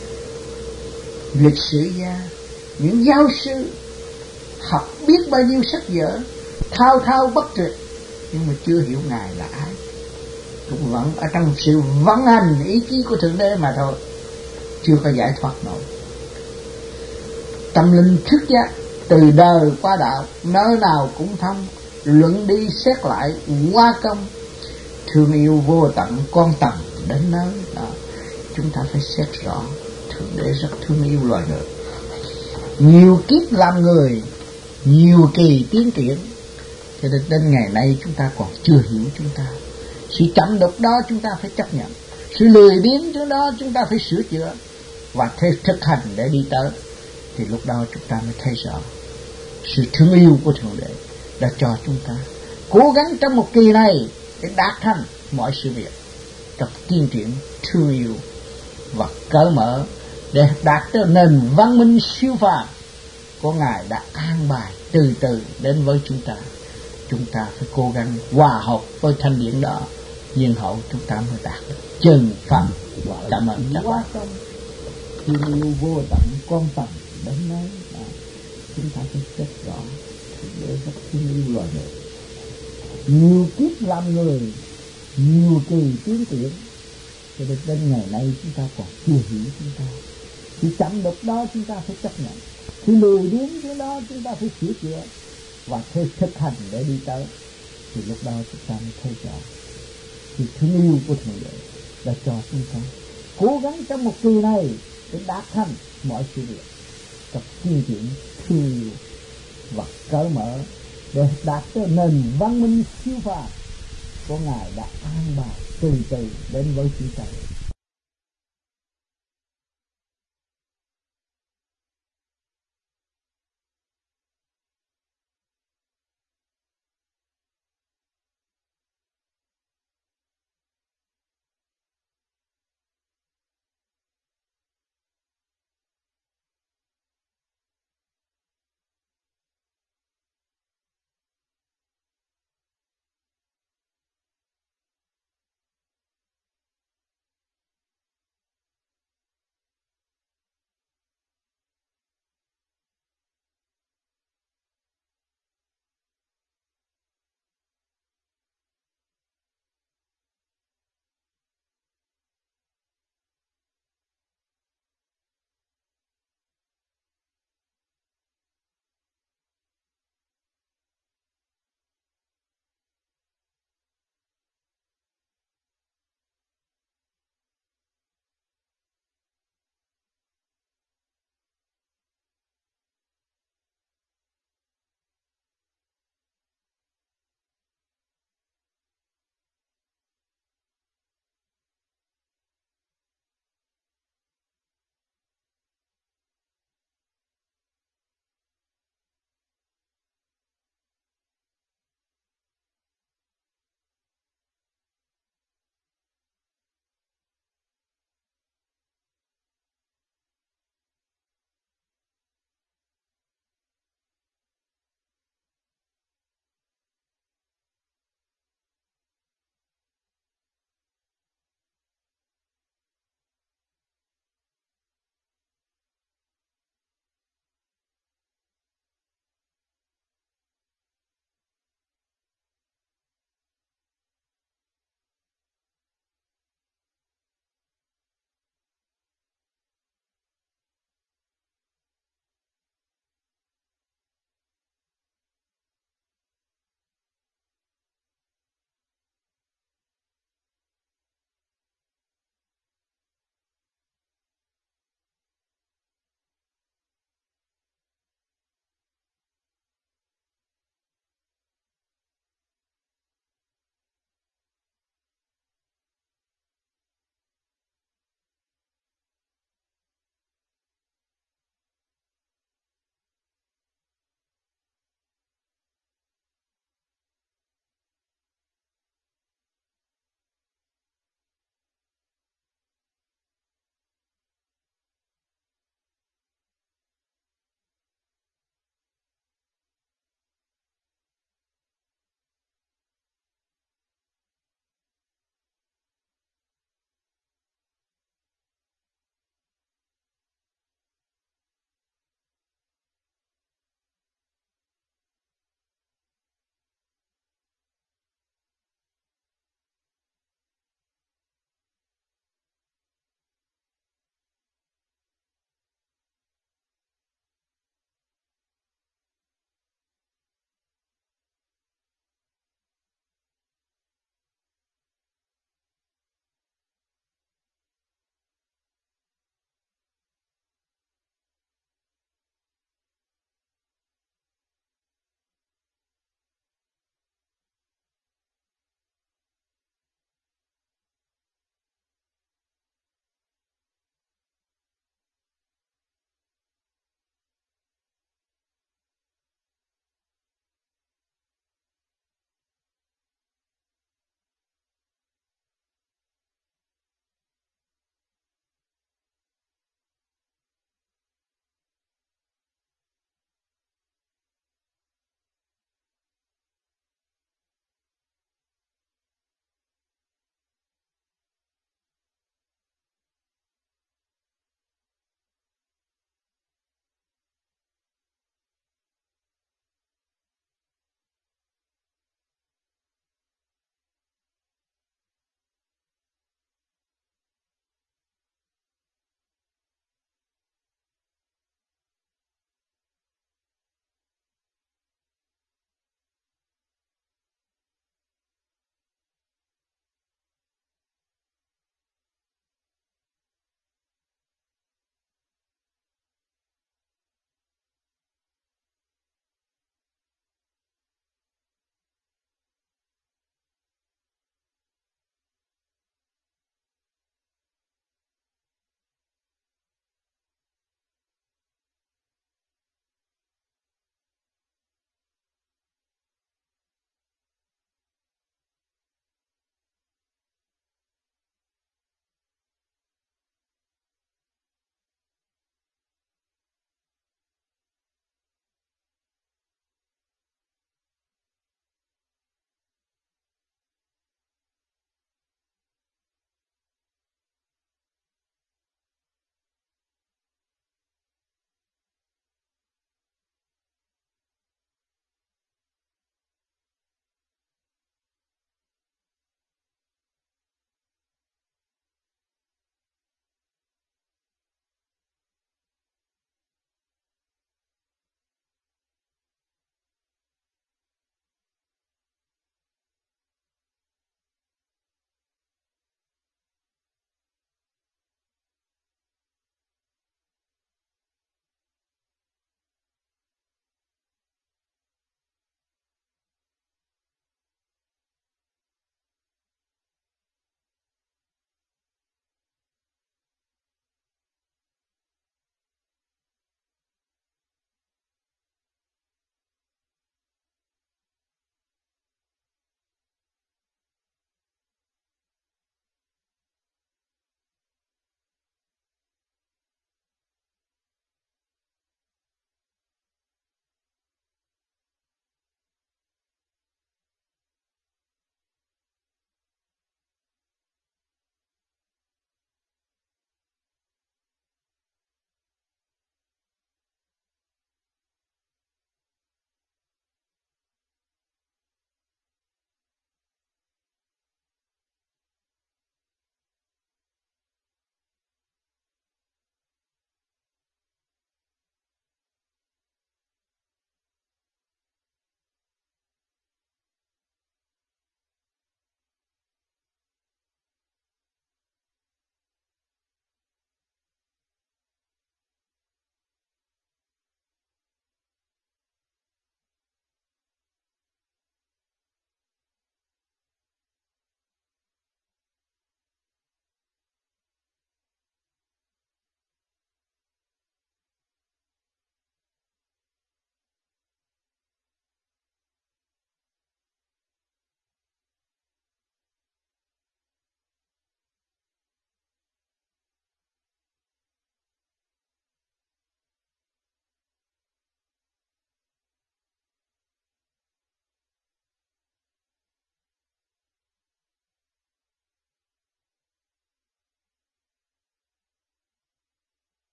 lịch sử gia, những giáo sư học biết bao nhiêu sách vở thao thao bất tuyệt, nhưng mà chưa hiểu Ngài là ai. Cũng vẫn ở trong sự vận hành ý chí của Thượng Đế mà thôi, chưa có giải thoát nổi. Tâm linh thức giác từ đời qua đạo, nơi nào cũng thông, luận đi xét lại qua công, thương yêu vô tận con tầm đến nơi đó. Chúng ta phải xét rõ Thượng Đế rất thương yêu loài người. Nhiều kiếp làm người, nhiều kỳ tiến triển, cho nên đến ngày nay chúng ta còn chưa hiểu chúng ta. Sự chậm đục đó chúng ta phải chấp nhận, sự lười biếng chỗ đó chúng ta phải sửa chữa và thực hành để đi tới. Thì lúc đó chúng ta mới thấy rõ sự thương yêu của Thượng Đế đã cho chúng ta cố gắng trong một kỳ này để đạt thành mọi sự việc trong tiến triển thương yêu và cởi mở để đạt tới nền văn minh siêu phàm của Ngài đã an bài từ từ đến với chúng ta. Chúng ta phải cố gắng hòa hợp với thanh điển đó, nhiên hậu chúng ta mới đạt được chân phẩm. Cảm ơn các bạn. Thương yêu vô tận con tầm đến nơi đó. Chúng ta phải xét rõ để rất thương yêu loài người. Nhiều kiếp làm người, nhiều kỳ tiến triển, cho đến đến ngày nay chúng ta còn chưa hiểu chúng ta. Khi chậm được đó chúng ta phải chấp nhận, khi lười biếng cái đó chúng ta phải sửa chữa và phải thực hành để đi tới. Thì lúc đó chúng ta mới thấy rõ thì thương yêu của Thượng Đế đã cho chúng ta cố gắng trong một kỳ này để đạt thành mọi sự việc trong tiến triển thương yêu và cởi mở để đạt tới nền văn minh siêu phàm của Ngài đã an bài từ từ đến với chúng ta.